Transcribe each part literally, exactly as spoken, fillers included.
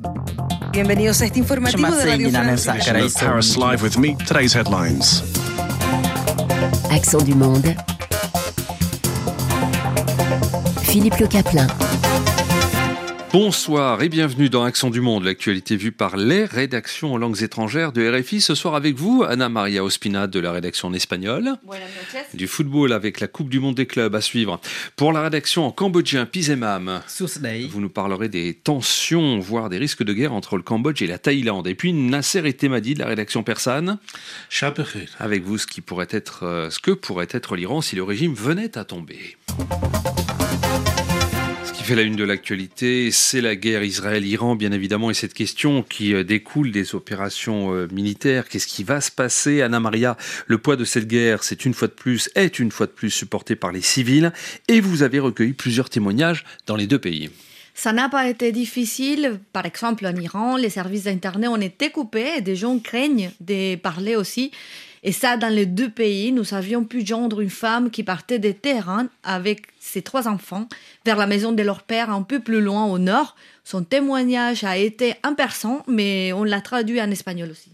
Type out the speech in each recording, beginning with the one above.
Bienvenidos a este informativo de Radio France. Paris Live with me. Today's headlines. Accent du monde. Philippe Le Caplin. Bonsoir et bienvenue dans Accent du Monde, l'actualité vue par les rédactions en langues étrangères de R F I. Ce soir avec vous, Ana Maria Ospina de la rédaction en espagnol. Du football avec la Coupe du Monde des clubs à suivre. Pour la rédaction en cambodgien, Pizemam, vous nous parlerez des tensions, voire des risques de guerre entre le Cambodge et la Thaïlande. Et puis Nasser et Temadi de la rédaction persane. Avec vous, ce, qui pourrait être, ce que pourrait être l'Iran si le régime venait à tomber. Ce qui fait la une de l'actualité, c'est la guerre Israël-Iran, bien évidemment, et cette question qui découle des opérations militaires. Qu'est-ce qui va se passer? Ana Maria, le poids de cette guerre, c'est une fois de plus, est une fois de plus supporté par les civils, et vous avez recueilli plusieurs témoignages dans les deux pays. Ça n'a pas été difficile. Par exemple, en Iran, les services d'Internet ont été coupés et des gens craignent de parler aussi. Et ça, dans les deux pays, nous avions pu joindre une femme qui partait de Téhéran avec ses trois enfants vers la maison de leur père un peu plus loin au nord. Son témoignage a été en persan, mais on l'a traduit en espagnol aussi.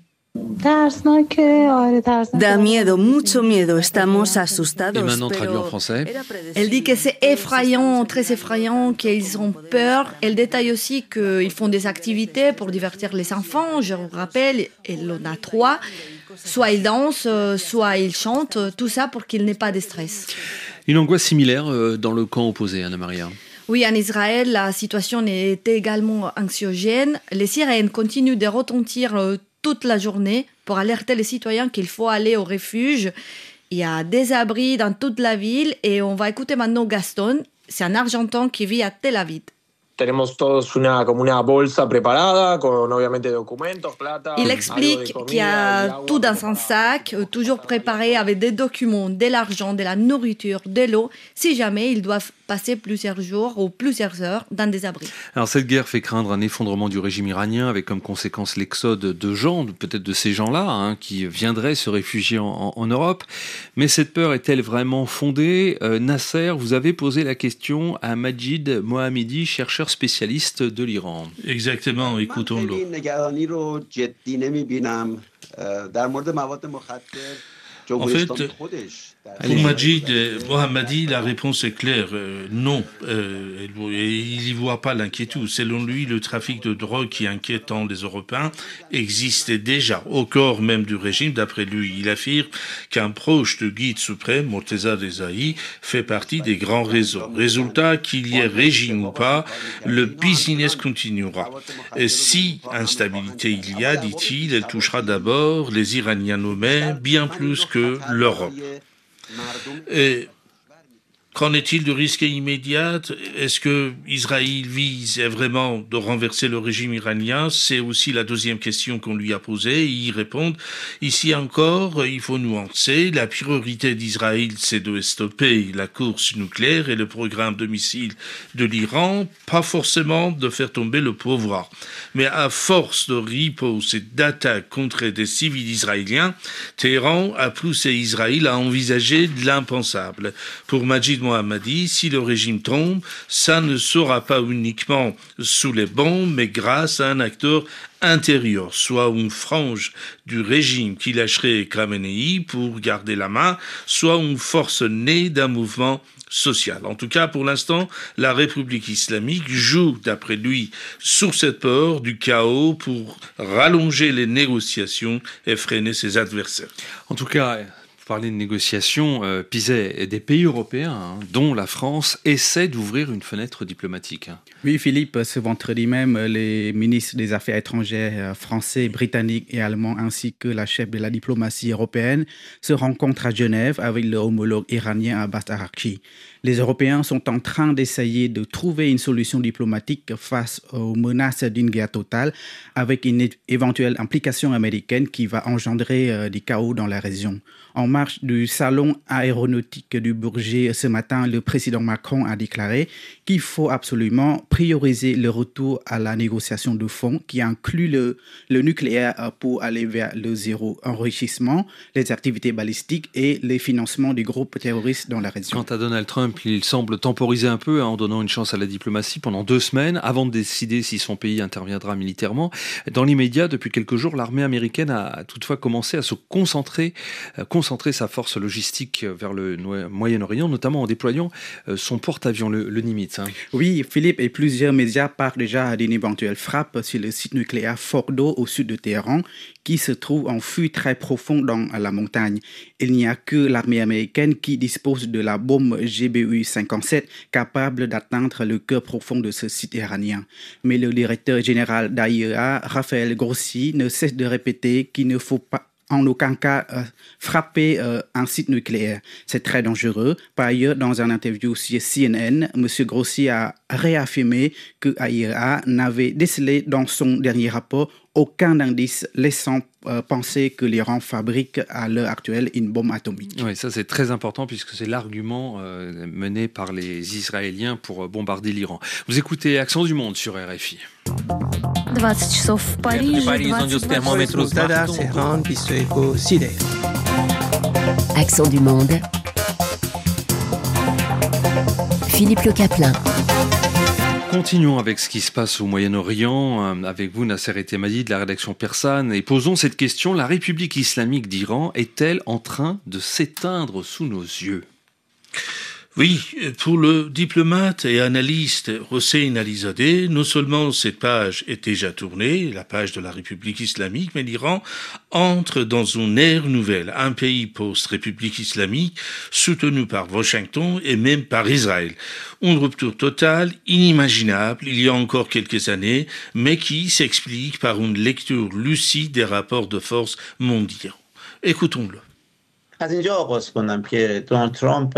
Da miedo, mucho miedo. Estamos asustados. Et maintenant traduit en français. Elle dit que c'est effrayant, très effrayant, qu'ils ont peur. Elle détaille aussi qu'ils font des activités pour divertir les enfants. Je vous rappelle, elle en a trois. Soit ils dansent, soit ils chantent. Tout ça pour qu'il n'ait pas de stress. Une angoisse similaire dans le camp opposé, Ana Maria. Oui, en Israël, la situation est également anxiogène. Les sirènes continuent de retentir toute la journée pour alerter les citoyens qu'il faut aller au refuge. Il y a des abris dans toute la ville et on va écouter maintenant Gaston. C'est un Argentin qui vit à Tel Aviv. Il explique qu'il y a tout dans un sac, toujours préparé avec des documents, de l'argent, de la nourriture, de l'eau, si jamais ils doivent passer plusieurs jours ou plusieurs heures dans des abris. Alors cette guerre fait craindre un effondrement du régime iranien avec comme conséquence l'exode de gens, peut-être de ces gens-là, hein, qui viendraient se réfugier en, en, en Europe. Mais cette peur est-elle vraiment fondée? euh, Nasser, vous avez posé la question à Majid Mohammedi, chercheur spécialiste de l'Iran. Exactement, écoutons-le. En fait, pour Majid Mohammedi, la réponse est claire, euh, non. Euh, il n'y voit pas l'inquiétude. Selon lui, le trafic de drogue qui inquiète tant les Européens existait déjà au corps même du régime. D'après lui, il affirme qu'un proche du guide suprême, Morteza Rezaï, fait partie des grands réseaux. Résultat, qu'il y ait régime ou pas, le business continuera. Et si instabilité il y a, dit-il, elle touchera d'abord les Iraniens eux-mêmes, bien plus que l'Europe. Et qu'en est-il du risque immédiat? Est-ce que Israël vise vraiment de renverser le régime iranien? C'est aussi la deuxième question qu'on lui a posée. Il y répond, ici encore, il faut nuancer. La priorité d'Israël, c'est de stopper la course nucléaire et le programme de missiles de l'Iran, pas forcément de faire tomber le pouvoir. Mais à force de ripostes et d'attaques contre des civils israéliens, Téhéran a poussé Israël à envisager de l'impensable. Pour Majid Mohammedi, si le régime tombe, ça ne sera pas uniquement sous les bombes, mais grâce à un acteur intérieur, soit une frange du régime qui lâcherait Khamenei pour garder la main, soit une force née d'un mouvement social. En tout cas, pour l'instant, la République islamique joue, d'après lui, sur cette peur du chaos pour rallonger les négociations et freiner ses adversaires. En tout cas, parler de négociations, euh, Pizet, des pays européens, hein, dont la France, essaie d'ouvrir une fenêtre diplomatique. Hein. Oui, Philippe, ce vendredi même, les ministres des Affaires étrangères français, britanniques et allemands, ainsi que la chef de la diplomatie européenne, se rencontrent à Genève avec leur homologue iranien Abbas Araghchi. Les Européens sont en train d'essayer de trouver une solution diplomatique face aux menaces d'une guerre totale, avec une éventuelle implication américaine qui va engendrer euh, du chaos dans la région. En marge du salon aéronautique du Bourget ce matin, le président Macron a déclaré qu'il faut absolument prioriser le retour à la négociation de fond qui inclut le, le nucléaire pour aller vers le zéro enrichissement, les activités balistiques et les financements des groupes terroristes dans la région. Quant à Donald Trump, Trump, il semble temporiser un peu hein, en donnant une chance à la diplomatie pendant deux semaines avant de décider si son pays interviendra militairement. Dans l'immédiat, depuis quelques jours, l'armée américaine a toutefois commencé à se concentrer, à concentrer sa force logistique vers le Moyen-Orient, notamment en déployant son porte-avions, le, le Nimitz. Hein. Oui, Philippe, et plusieurs médias parlent déjà d'une éventuelle frappe sur le site nucléaire Fordo au sud de Téhéran, qui se trouve en fuite très profond dans la montagne. Il n'y a que l'armée américaine qui dispose de la bombe G B U cinquante-sept capable d'atteindre le cœur profond de ce site iranien. Mais le directeur général d'A I E A, Raphaël Grossi, ne cesse de répéter qu'il ne faut pas en aucun cas euh, frapper euh, un site nucléaire. C'est très dangereux. Par ailleurs, dans un interview sur C N N, M. Grossi a réaffirmé que A I E A n'avait décelé dans son dernier rapport aucun indice laissant euh, penser que l'Iran fabrique à l'heure actuelle une bombe atomique. Oui, ça c'est très important puisque c'est l'argument euh, mené par les Israéliens pour euh, bombarder l'Iran. Vous écoutez Accent du Monde sur R F I. двадцать часов в Париже, Accent du monde. Philippe Le Caplin. Continuons avec ce qui se passe au Moyen-Orient, avec vous Nasser Etemadi de la rédaction persane, et posons cette question, la République islamique d'Iran est-elle en train de s'éteindre sous nos yeux ? Oui, pour le diplomate et analyste Hossein Alizadeh, non seulement cette page est déjà tournée, la page de la République islamique, mais l'Iran entre dans une ère nouvelle, un pays post-République islamique soutenu par Washington et même par Israël. Une rupture totale, inimaginable, il y a encore quelques années, mais qui s'explique par une lecture lucide des rapports de force mondiaux. Écoutons-le. از اینجا آغاز کنم که دونالد ترامپ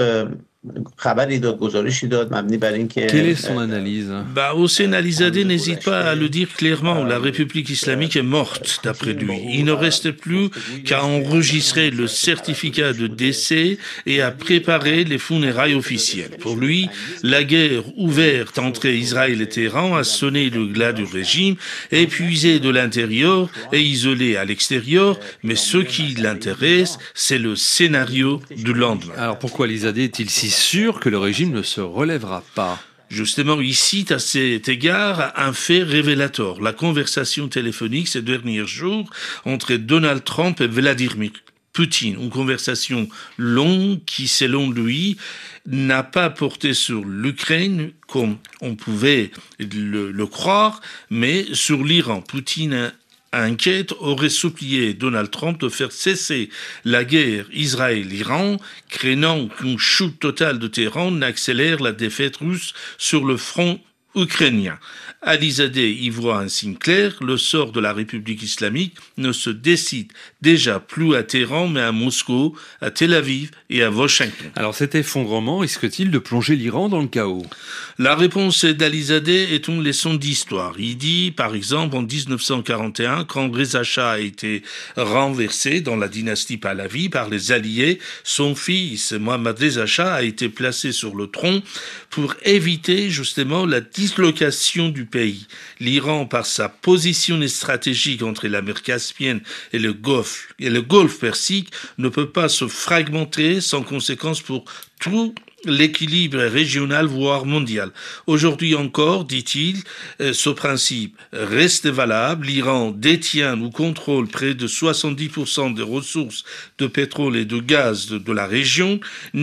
خبری داد گزارشی داد مبنی بر اینکه Quelle est son analyse? Bah, Hossein Alizadeh n'hésite pas à le dire clairement, la République islamique est morte, d'après lui. Il ne reste plus qu'à enregistrer le certificat de décès et à préparer les funérailles officielles. Pour lui, la guerre ouverte entre Israël et Téhéran a sonné le glas du régime, épuisé de l'intérieur et isolé à l'extérieur, mais ce qui l'intéresse, c'est le scénario du lendemain. Alors pourquoi Alizadeh est-il si sûr que le régime ne se relèvera pas ? Justement, il cite à cet égard un fait révélateur, la conversation téléphonique ces derniers jours entre Donald Trump et Vladimir Poutine, une conversation longue qui, selon lui, n'a pas porté sur l'Ukraine comme on pouvait le, le croire, mais sur l'Iran. Poutine a inquiète aurait supplié Donald Trump de faire cesser la guerre Israël-Iran, craignant qu'une chute totale de Téhéran n'accélère la défaite russe sur le front ukrainien. Alizadeh y voit un signe clair, le sort de la République islamique ne se décide déjà plus à Téhéran, mais à Moscou, à Tel Aviv et à Washington. Alors cet effondrement risque-t-il de plonger l'Iran dans le chaos ? La réponse d'Alizadeh est une leçon d'histoire. Il dit, par exemple, en dix-neuf cent quarante et un, quand Reza Shah a été renversé dans la dynastie Pahlavi par les Alliés, son fils, Mohammad Reza Shah, a été placé sur le trône pour éviter justement la dislocation du pays. L'Iran, par sa position stratégique entre la mer Caspienne et le Golfe, et le Golfe Persique, ne peut pas se fragmenter sans conséquence pour tout l'équilibre régional, voire mondial. Aujourd'hui encore, dit-il, ce principe reste valable. L'Iran détient ou contrôle près de soixante-dix pour cent des ressources de pétrole et de gaz de, de la région.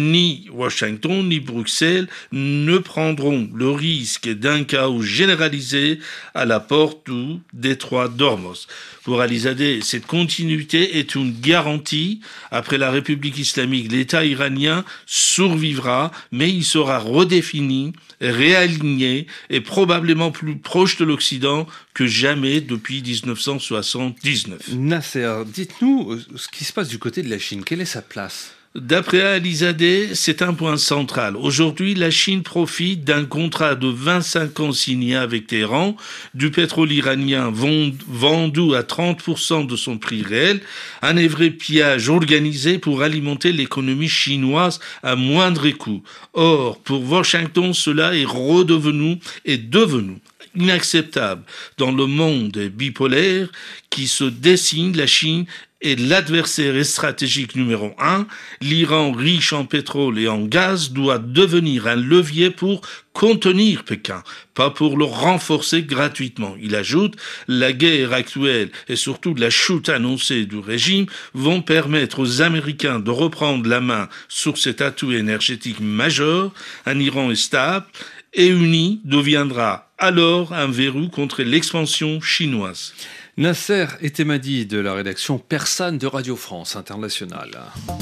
Ni Washington, ni Bruxelles ne prendront le risque d'un chaos généralisé à la porte du détroit d'Ormuz. Pour Alizadeh, cette continuité est une garantie. Après la République islamique, l'État iranien survivra, mais il sera redéfini, réaligné et probablement plus proche de l'Occident que jamais depuis dix-neuf cent soixante-dix-neuf. Nasser, dites-nous ce qui se passe du côté de la Chine. Quelle est sa place ? D'après Alizadeh, c'est un point central. Aujourd'hui, la Chine profite d'un contrat de vingt-cinq ans signé avec Téhéran, du pétrole iranien vendu à trente pour cent de son prix réel, un vrai pillage organisé pour alimenter l'économie chinoise à moindre coût. Or, pour Washington, cela est redevenu et devenu inacceptable. Dans le monde bipolaire qui se dessine, la Chine est l'adversaire stratégique numéro un. L'Iran, riche en pétrole et en gaz, doit devenir un levier pour contenir Pékin, pas pour le renforcer gratuitement. Il ajoute, la guerre actuelle et surtout la chute annoncée du régime vont permettre aux Américains de reprendre la main sur cet atout énergétique majeur. Un Iran stable et uni deviendra alors un verrou contre l'expansion chinoise. Nasser Etemadi de la rédaction persane de Radio France Internationale.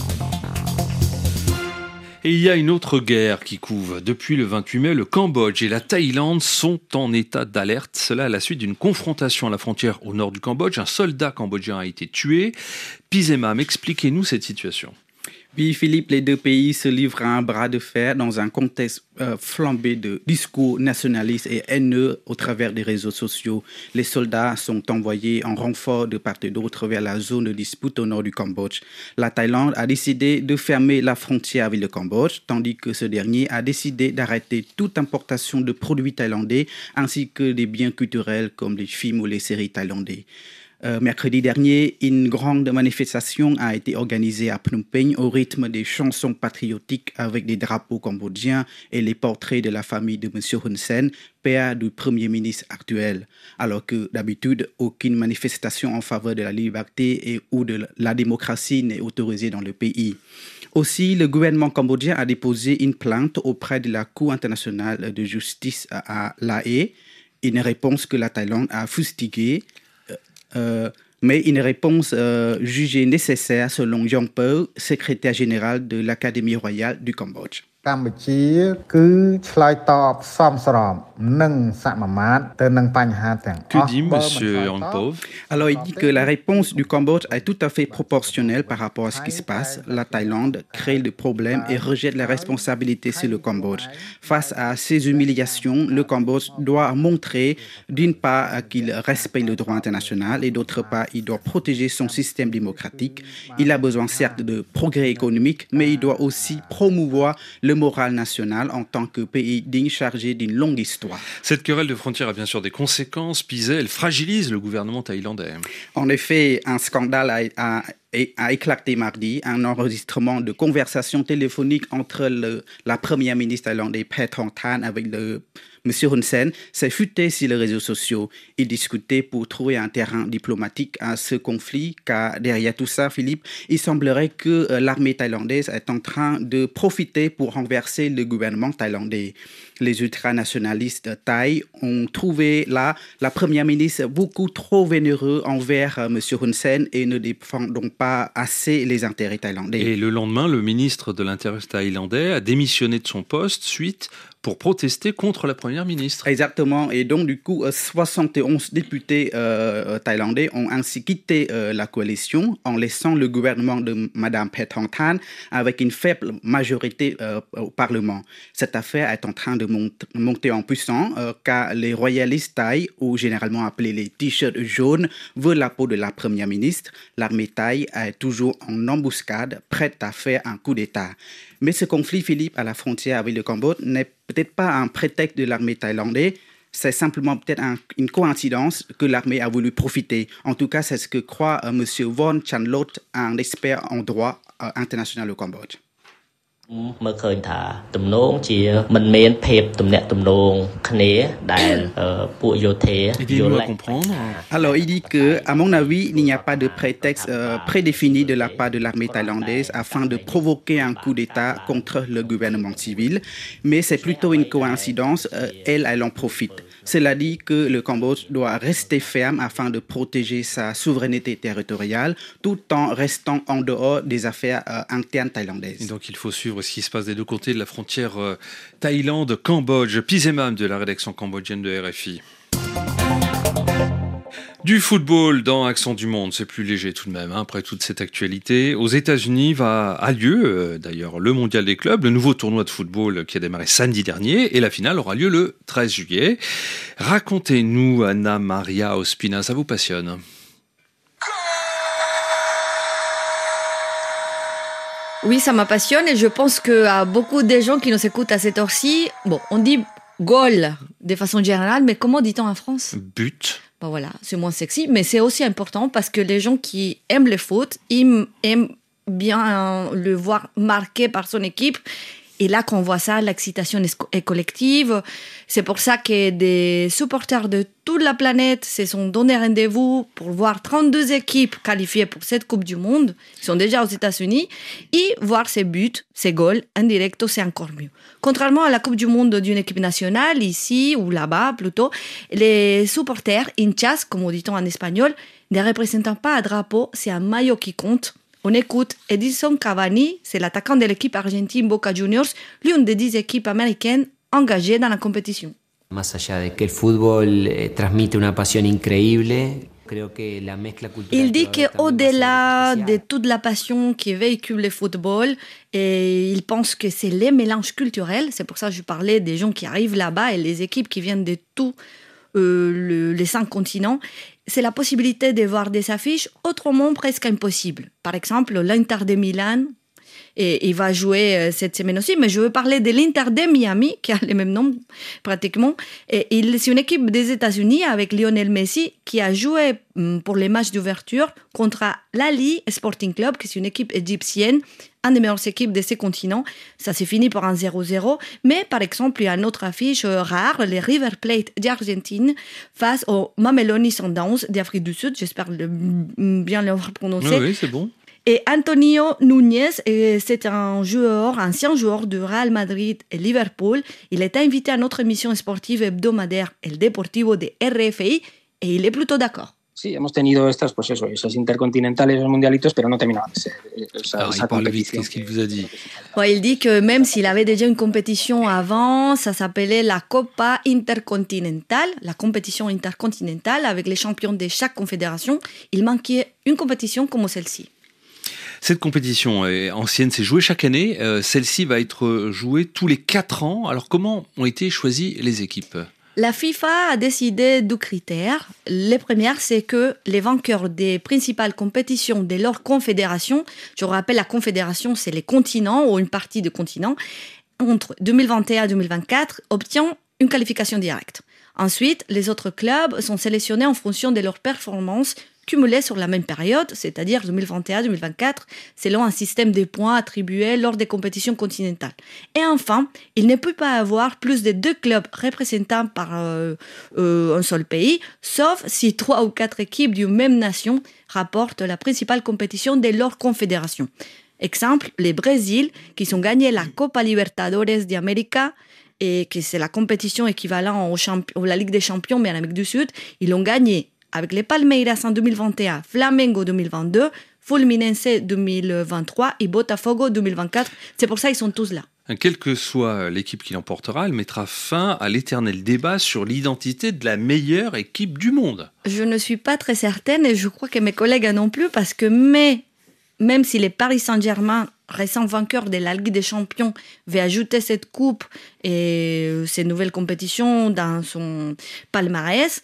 Et il y a une autre guerre qui couve. Depuis le vingt-huit mai, le Cambodge et la Thaïlande sont en état d'alerte. Cela à la suite d'une confrontation à la frontière au nord du Cambodge. Un soldat cambodgien a été tué. Pizemam, expliquez-nous cette situation. Oui, Philippe, les deux pays se livrent à un bras de fer dans un contexte euh, flambé de discours nationalistes et haineux au travers des réseaux sociaux. Les soldats sont envoyés en renfort de part et d'autre vers la zone de dispute au nord du Cambodge. La Thaïlande a décidé de fermer la frontière avec le Cambodge, tandis que ce dernier a décidé d'arrêter toute importation de produits thaïlandais ainsi que des biens culturels comme les films ou les séries thaïlandais. Euh, mercredi dernier, une grande manifestation a été organisée à Phnom Penh au rythme des chansons patriotiques avec des drapeaux cambodgiens et les portraits de la famille de M. Hun Sen, père du Premier ministre actuel. Alors que d'habitude, aucune manifestation en faveur de la liberté et ou de la démocratie n'est autorisée dans le pays. Aussi, le gouvernement cambodgien a déposé une plainte auprès de la Cour internationale de justice à La Haye, une réponse que la Thaïlande a fustigée. Euh, mais une réponse euh, jugée nécessaire selon Jean Peu, secrétaire général de l'Académie royale du Cambodge. Que dit M. Angpov? Alors, il dit que la réponse du Cambodge est tout à fait proportionnelle par rapport à ce qui se passe. La Thaïlande crée le problème et rejette la responsabilité sur le Cambodge. Face à ces humiliations, le Cambodge doit montrer d'une part qu'il respecte le droit international et d'autre part, il doit protéger son système démocratique. Il a besoin certes de progrès économique, mais il doit aussi promouvoir le morale nationale en tant que pays digne chargé d'une longue histoire. Cette querelle de frontières a bien sûr des conséquences. Pizet, elle fragilise le gouvernement thaïlandais. En effet, un scandale a, a, a éclaté mardi, un enregistrement de conversation téléphonique entre le, la première ministre thaïlandaise Paetongtarn avec le M. Hun Sen s'est futé sur les réseaux sociaux. Il discutait pour trouver un terrain diplomatique à ce conflit, car derrière tout ça, Philippe, il semblerait que euh, l'armée thaïlandaise est en train de profiter pour renverser le gouvernement thaïlandais. Les ultranationalistes thaïs ont trouvé là la première ministre beaucoup trop vénéreuse envers euh, M. Hun Sen et ne défend donc pas assez les intérêts thaïlandais. Et le lendemain, le ministre de l'Intérieur thaïlandais a démissionné de son poste suite pour protester contre la première ministre. Exactement. Et donc, du coup, soixante et onze députés euh, thaïlandais ont ainsi quitté euh, la coalition en laissant le gouvernement de Mme Paetongtarn avec une faible majorité euh, au Parlement. Cette affaire est en train de mont- monter en puissance euh, car les royalistes thaïs, ou généralement appelés les t-shirts jaunes, veulent la peau de la première ministre. L'armée thaï est toujours en embuscade, prête à faire un coup d'État. Mais ce conflit, Philippe, à la frontière avec le Cambodge, n'est peut-être pas un prétexte de l'armée thaïlandaise. C'est simplement peut-être un, une coïncidence que l'armée a voulu profiter. En tout cas, c'est ce que croit euh, M. Von Chanlot, un expert en droit euh, international au Cambodge. មើលឃើញថាទំនងជាមិនមានភាពទំនាក់ទំនងគ្នាដែលពួកយោធាយល់ Alors il dit que à mon avis il n'y a pas de prétexte euh, prédéfini de la part de l'armée thaïlandaise afin de provoquer un coup d'État contre le gouvernement civil, mais c'est plutôt une coïncidence, euh, elle elle en profite. Cela dit que le Cambodge doit rester ferme afin de protéger sa souveraineté territoriale tout en restant en dehors des affaires euh, internes thaïlandaises. Et donc il faut suivre ce qui se passe des deux côtés de la frontière euh, Thaïlande-Cambodge. Pizemam de la rédaction cambodgienne de R F I. Du football dans Accent du Monde, c'est plus léger tout de même, hein, après toute cette actualité. Aux États-Unis va, a lieu euh, d'ailleurs le Mondial des clubs, le nouveau tournoi de football qui a démarré samedi dernier, et la finale aura lieu le treize juillet. Racontez-nous, Anna Maria Ospina, ça vous passionne? Oui, ça m'appassionne et je pense qu'il y a beaucoup de gens qui nous écoutent à cette heure-ci. Bon, on dit goal de façon générale, mais comment dit-on en France? But. Bon, voilà, c'est moins sexy, mais c'est aussi important parce que les gens qui aiment le foot, ils aiment bien le voir marqué par son équipe. Et là, quand on voit ça, l'excitation est collective. C'est pour ça que des supporters de toute la planète se sont donné rendez-vous pour voir trente-deux équipes qualifiées pour cette Coupe du Monde. Ils sont déjà aux États-Unis. Et voir ces buts, ces goals, en direct, c'est encore mieux. Contrairement à la Coupe du Monde d'une équipe nationale, ici ou là-bas plutôt, les supporters, hinchas, comme on dit en espagnol, ne représentent pas un drapeau, c'est un maillot qui compte. On écoute Edison Cavani, c'est l'attaquant de l'équipe argentine Boca Juniors, l'une des dix équipes américaines engagées dans la compétition. Más allá de que el fútbol eh, transmite una pasión increíble, creo que la mezcla cultural. Il dit qu'au-delà de toute la passion qui véhicule le football, et il pense que c'est les mélanges culturels. C'est pour ça que je parlais des gens qui arrivent là-bas et les équipes qui viennent de tous euh, le, les cinq continents. C'est la possibilité de voir des affiches autrement presque impossibles. Par exemple, l'Inter de Milan, et il va jouer cette semaine aussi, mais je veux parler de l'Inter de Miami, qui a le même nom pratiquement. Et il, c'est une équipe des États-Unis avec Lionel Messi qui a joué pour les matchs d'ouverture contre l'Ali Sporting Club, qui est une équipe égyptienne, une des meilleures équipes de ces continents. Ça s'est fini par un zéro zéro. Mais par exemple, il y a une autre affiche rare, les River Plate d'Argentine face aux Mameloni Sundowns d'Afrique du Sud. J'espère le, bien l'avoir prononcé. Oui, oui, c'est bon. Et Antonio Núñez, c'est un joueur, ancien joueur de Real Madrid et Liverpool. Il est invité à notre émission sportive hebdomadaire El Deportivo de R F I et il est plutôt d'accord. Sí, hemos tenido estas, pues eso, esos intercontinentales, esos mundialitos, pero no terminaban de ser esa, Alors, esa il parle vite, competición. qu'est-ce qu'il vous a dit? Ouais, il dit que même s'il avait déjà une compétition avant, ça s'appelait la Copa Intercontinental, la compétition intercontinentale avec les champions de chaque confédération. Il manquait une compétition comme celle-ci. Cette compétition est ancienne, c'est joué chaque année. Euh, celle-ci va être jouée tous les quatre ans. Alors, comment ont été choisies les équipes? La FIFA a décidé deux critères. Le premier, c'est que les vainqueurs des principales compétitions de leur confédération, je vous rappelle, la confédération, c'est les continents ou une partie des continents, entre deux mille vingt et un et deux mille vingt-quatre, obtiennent une qualification directe. Ensuite, les autres clubs sont sélectionnés en fonction de leurs performances cumulées sur la même période, c'est-à-dire deux mille vingt et un à deux mille vingt-quatre, selon un système de points attribués lors des compétitions continentales. Et enfin, il ne peut pas avoir plus de deux clubs représentant par euh, euh, un seul pays, sauf si trois ou quatre équipes d'une même nation rapportent la principale compétition de leur confédération. Exemple, les Brésil, qui ont gagné la Copa Libertadores de América, et que c'est la compétition équivalente au champi- à la Ligue des Champions, mais en Amérique du Sud, ils l'ont gagné avec les Palmeiras en deux mille vingt et un, Flamengo deux mille vingt-deux, Fluminense deux mille vingt-trois et Botafogo deux mille vingt-quatre. C'est pour ça qu'ils sont tous là. Quelle que soit l'équipe qui l'emportera, elle mettra fin à l'éternel débat sur l'identité de la meilleure équipe du monde. Je ne suis pas très certaine et je crois que mes collègues non plus, parce que mais, même si les Paris Saint-Germain, récent vainqueur de la Ligue des Champions, veut ajouter cette coupe et ces nouvelles compétitions dans son palmarès,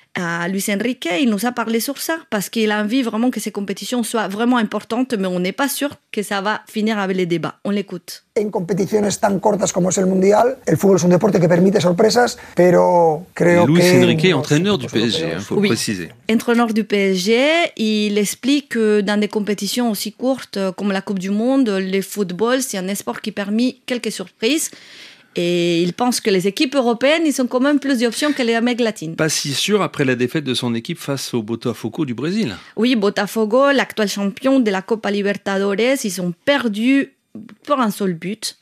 à Luis Enrique, il nous a parlé sur ça, parce qu'il a envie vraiment que ces compétitions soient vraiment importantes, mais on n'est pas sûr que ça va finir avec les débats. On l'écoute. En competiciones tan cortas como es el Mundial, el fútbol es un deporte que permite sorpresas, pero creo Luis que... Luis Enrique, entraîneur du P S G, il faut oui. préciser. Entraîneur du P S G, il explique que dans des compétitions aussi courtes comme la Coupe du Monde, le football, c'est un sport qui permet quelques surprises. Et il pense que les équipes européennes, ils ont quand même plus d'options que les Amériques latines. Pas si sûr après la défaite de son équipe face au Botafogo du Brésil. Oui, Botafogo, l'actuel champion de la Copa Libertadores, ils ont perdu pour un seul but.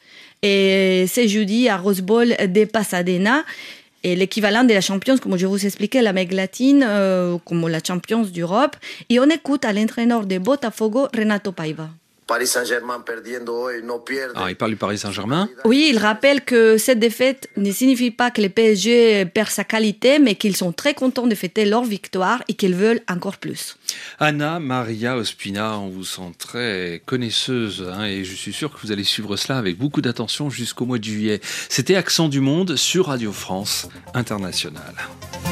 Et c'est jeudi à Rose Bowl de Pasadena. Et l'équivalent de la Champions, comme je vous expliquais, l'Amérique latine, euh, comme la Champions d'Europe. Et on écoute à l'entraîneur de Botafogo, Renato Paiva. Paris Saint-Germain perdiendo hoy no pierde. Alors, il parle du Paris Saint-Germain. Oui, il rappelle que cette défaite ne signifie pas que le P S G perd sa qualité, mais qu'ils sont très contents de fêter leur victoire et qu'ils veulent encore plus. Anna Maria Ospina, on vous sent très connaisseuse hein, et je suis sûr que vous allez suivre cela avec beaucoup d'attention jusqu'au mois de juillet. C'était Accent du Monde sur Radio France Internationale.